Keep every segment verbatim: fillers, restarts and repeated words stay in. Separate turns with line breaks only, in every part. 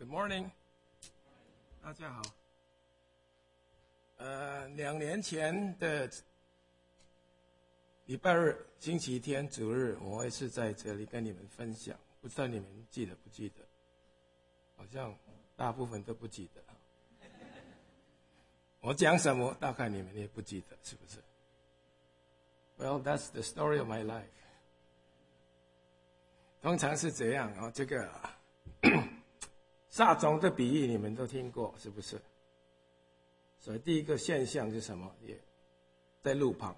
Good morning， 大家好。呃，两年前的礼拜日、星期天、主日，我会是在这里跟你们分享，不知道你们记得不记得？好像大部分都不记得。我讲什么，大概你们也不记得，是不是 ？Well, that's the story of my life。通常是这样啊，这个撒种的比喻你们都听过，是不是？所以第一个现象是什么？也在路旁，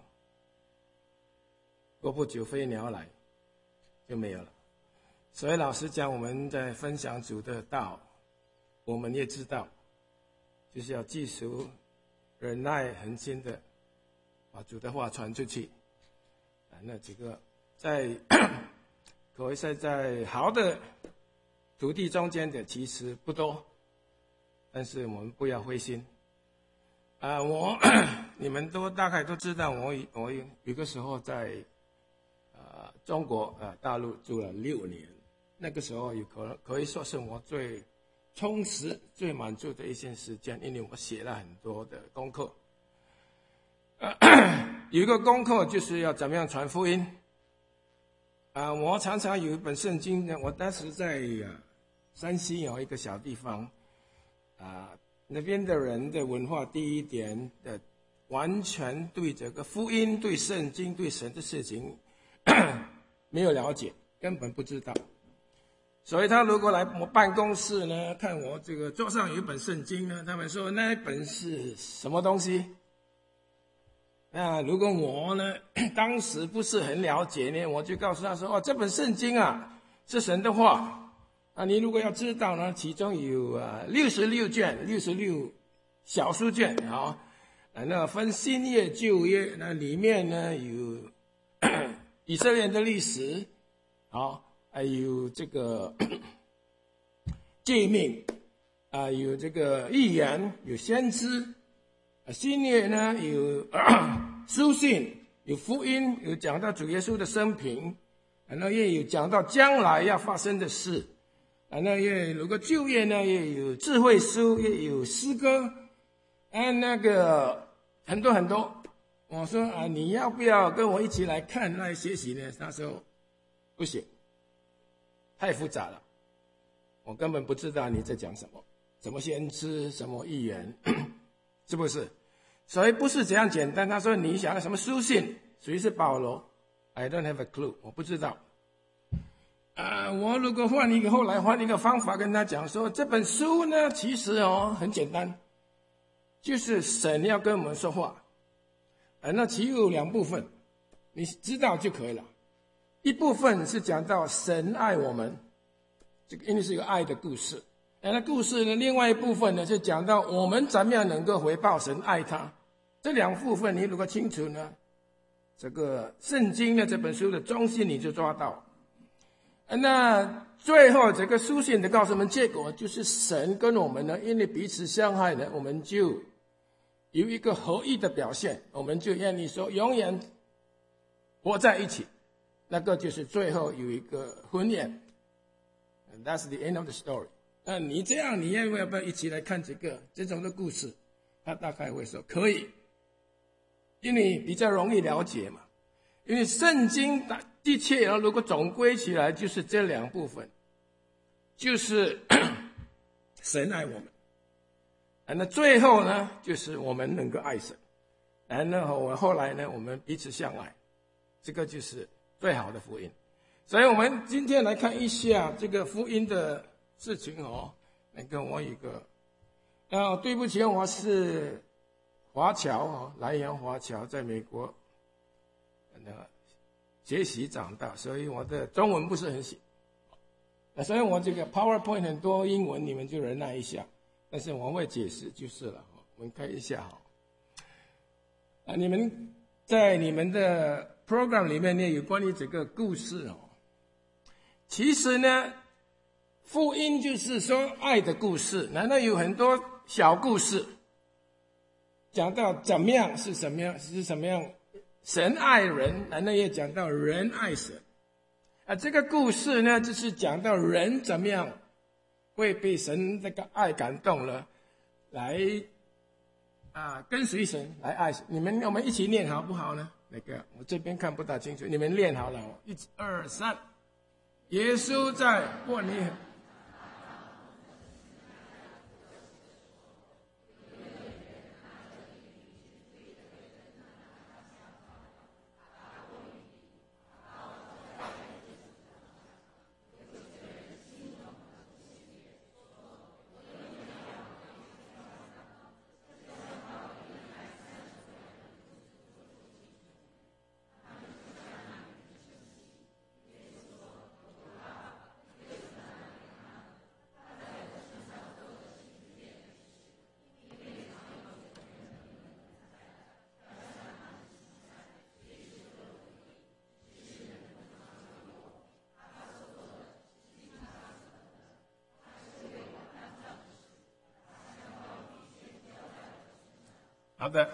过不久飞鸟来，就没有了。所以老实讲，我们在分享主的道，我们也知道，就是要记熟、忍耐、恒心的把主的话传出去。啊，那几个在可谓是在好的土地中间的其实不多，但是我们不要灰心。啊、呃，我你们都大概都知道我，我我有个时候在呃中国呃大陆住了六年，那个时候有可能可以说是我最充实、最满足的一些时间，因为我写了很多的功课。呃、有一个功课就是要怎么样传福音。啊、呃，我常常有一本圣经呢，我当时在啊山西有一个小地方，啊、呃。那边的人的文化，第一点的完全对这个福音、对圣经、对神的事情没有了解，根本不知道。所以他如果来我办公室呢，看我这个桌上有一本圣经呢，他们说那一本是什么东西？那如果我呢当时不是很了解呢，我就告诉他说：“哦，这本圣经啊是神的话。”啊，你如果要知道呢，其中有啊六十六卷，六十六小书卷啊，啊，那分新约旧约，那里面呢有以色列的历史，啊，还有这个诫命，啊，有这个预言，有先知，啊，新约呢有书信，有福音，有讲到主耶稣的生平，啊，那也有讲到将来要发生的事。啊，那也如果旧约呢，也有智慧书，也有诗歌，啊，那个很多很多。我说啊，你要不要跟我一起来看来学习呢？他说不行，太复杂了，我根本不知道你在讲什么，什么先知，什么预言，是不是？所以不是这样简单。他说你想要什么书信，谁是保罗 ？I don't have a clue， 我不知道。啊、呃，我如果换一个后来换一个方法跟他讲说，这本书呢，其实哦很简单，就是神要跟我们说话，啊，那其有两部分，你知道就可以了。一部分是讲到神爱我们，这个因为是一个爱的故事，啊，那故事呢，另外一部分呢是讲到我们怎么样能够回报神爱他。这两部分你如果清楚呢，这个圣经的这本书的中心你就抓到。那最后这个书信的告诉我们，结果就是神跟我们呢，因为彼此相爱呢，我们就有一个合一的表现，我们就愿意说永远活在一起。那个就是最后有一个婚宴 ，and that's the end of the story。那你这样，你要不要一起来看这个这种的故事？他大概会说可以，因为比较容易了解嘛。因为圣经的的确，如果总归起来，就是这两部分，就是神爱我们，啊，那最后呢，就是我们能够爱神，然后我后来呢，我们彼此相爱，这个就是最好的福音。所以我们今天来看一下这个福音的事情哦。那个我有一个，啊，对不起，我是华侨哦，莱阳华侨，在美国。学习长大，所以我的中文不是很行，所以我这个 PowerPoint 很多英文，你们就忍耐一下，但是我会解释就是了。我们看一下哈，啊，你们在你们的 program 里面呢有关于这个故事哦。其实呢，福音就是说爱的故事，难道有很多小故事，讲到怎么样是什么样是什么样。神爱人，难道也讲到人爱神？啊，这个故事呢，就是讲到人怎么样会被神这个爱感动了，来啊跟随神，来爱神。你们我们一起念好不好呢？那个我这边看不大清楚，你们练好了，一二三，耶稣在伯利恒。好的，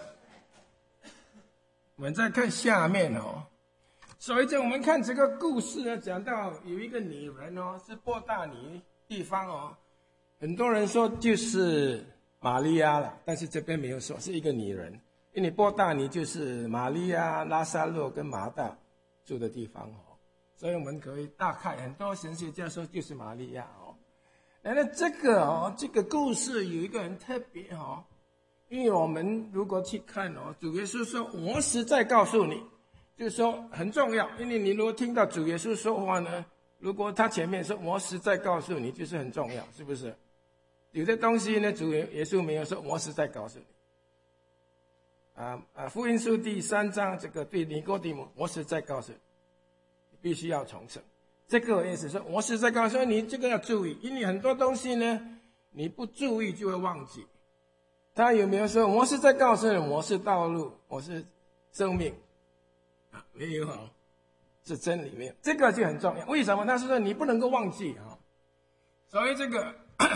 我们再看下面哦。所以这我们看这个故事呢，讲到有一个女人哦，是伯大尼地方哦，很多人说就是玛利亚了，但是这边没有说是一个女人，因为伯大尼就是玛利亚、拉撒路跟马大住的地方哦，所以我们可以大概很多神学家说就是玛利亚哦。那这个哦，这个故事有一个很特别哦。因为我们如果去看哦，主耶稣说我实在告诉你，就是说很重要，因为你如果听到主耶稣说话呢，如果他前面说我实在告诉你，就是很重要，是不是？有些东西呢，主耶稣没有说我实在告诉你啊啊，福音书第三章这个对尼哥底母，我实在告诉你，你必须要重生。这个意思说我实在告诉你，这个要注意，因为很多东西呢你不注意就会忘记。他有没有说我是在告诉你我是道路，我是生命啊？没有哦，是真理没有，这个就很重要。为什么？他是说你不能够忘记啊。所以这个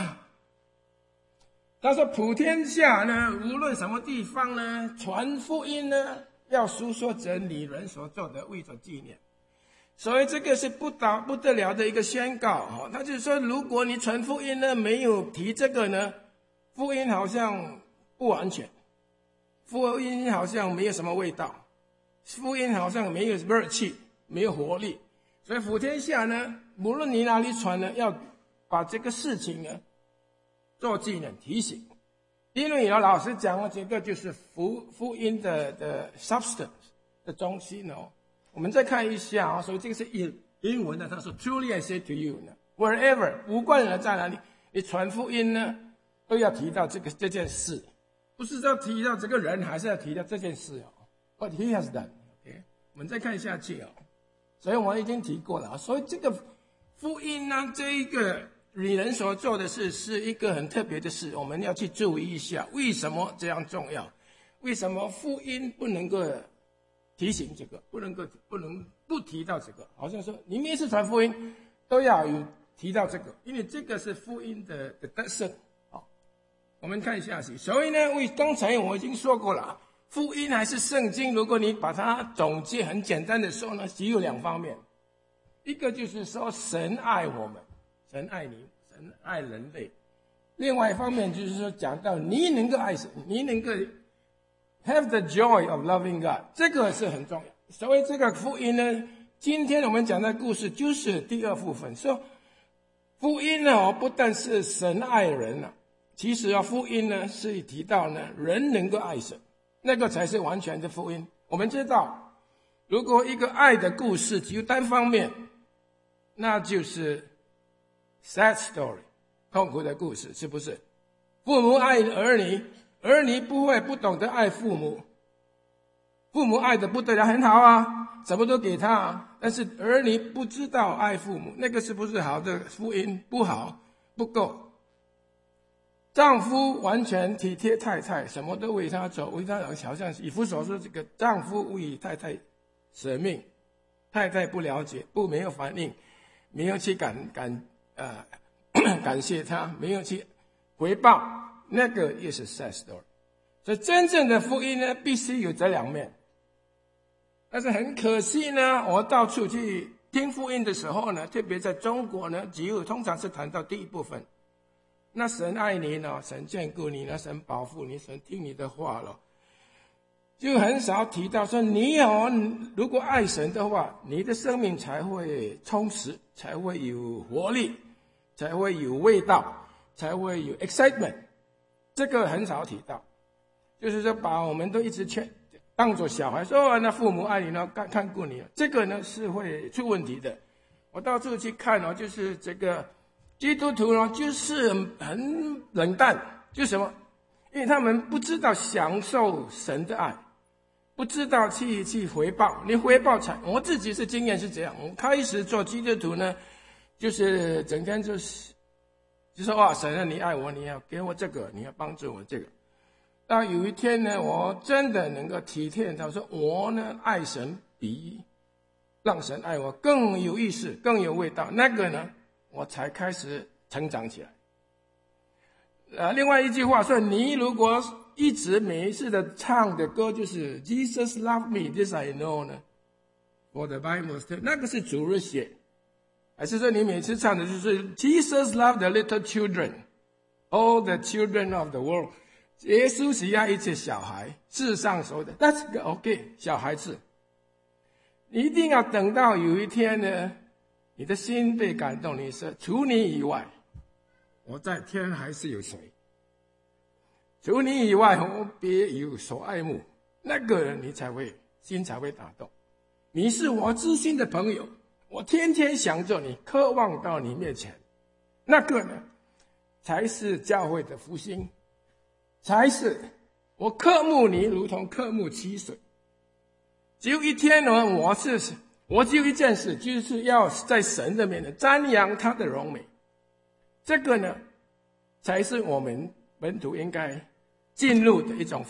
他说普天下呢，无论什么地方呢，传福音呢，要述说真理人所做的，为着纪念。所以这个是不得不得了的一个宣告啊。他就是说，如果你传福音呢，没有提这个呢，福音好像不完全，福音好像没有什么味道，福音好像没有热气，没有活力。所以普天下呢，无论你哪里传呢，要把这个事情呢做纪念提醒。因为有老师讲了，这个就是福福音的的 substance 的中心哦。我们再看一下啊，所以这个是英英文的，他说 Truly I say to you 呢 ，wherever 无关人在哪里，你传福音呢，都要提到这个这件事。不是要提到这个人，还是要提到这件事哦。What he has done, OK？ 我们再看下去哦。所以我们已经提过了，所以这个福音呢，这一个女人所做的事是一个很特别的事，我们要去注意一下，为什么这样重要？为什么福音不能够提醒这个，不能够不能不提到这个？好像说你每次传福音都要有提到这个，因为这个是福音的的特色。我们看下去，所以呢，为刚才我已经说过了，福音还是圣经，如果你把它总结很简单的说呢，只有两方面，一个就是说神爱我们，神爱你，神爱人类；另外一方面就是说讲到你能够爱神，你能够 have the joy of loving God， 这个是很重要。所以这个福音呢，今天我们讲的故事就是第二部分，说福音呢，不但是神爱人啊。其实啊，福音呢是提到呢，人能够爱神，那个才是完全的福音。我们知道，如果一个爱的故事只有单方面，那就是 sad story， 痛苦的故事，是不是？父母爱儿女，儿女不会不懂得爱父母，父母爱的不得了，很好啊，什么都给他啊，但是儿女不知道爱父母，那个是不是好的福音？不好，不够。丈夫完全体贴太太，什么都为她做，为她好像以弗所说，这个丈夫为太太舍命，太太不了解，不没有反应，没有去感感呃感谢他，没有去回报，那个也是 sad story。所以真正的福音呢，必须有这两面。但是很可惜呢，我到处去听福音的时候呢，特别在中国呢，只有通常是谈到第一部分。 那神爱你呢，神眷顾你呢，神保护你，神听你的话了。就很少提到说你哦，如果爱神的话，你的生命才会充实，才会有活力，才会有味道，才会有 excitement。这个很少提到，就是说把我们都一直劝当作小孩，说、哦、那父母爱你呢，看看顾你，这个呢是会出问题的。我到处去看哦，就是这个基督徒呢，就是很冷淡，就是什么？因为他们不知道享受神的爱。不知道去去回报，你回报才，我自己是经验是这样。我开始做基督徒呢，就是整天就是就说哇，神啊，你爱我，你要给我这个，你要帮助我这个。到有一天呢，我真的能够体贴到说，我呢爱神比让神爱我更有意思，更有味道。那个呢，我才开始成长起来。呃，另外一句话说，你如果一直每一次的唱的歌就是 Jesus love me, this I know 呢 ，For the Bible says， 那个是主日写，还是说你每次唱的就是 Jesus love the little children, all the children of the world？ 耶稣喜爱一切小孩，世上所有的，那是个 OK 小孩子。你一定要等到有一天呢，你的心被感动，你说除你以外，我在天还是有谁？除你以外，我别有所爱慕，那个人你才会心才会打动。你是我知心的朋友，我天天想着你，渴望到你面前，那个呢，才是教会的复兴，才是我渴慕你，如同渴慕溪水。只有一天呢，我是我只有一件事，就是要在神的面前瞻仰他的荣美。这个呢，才是我们门徒应该进入的一种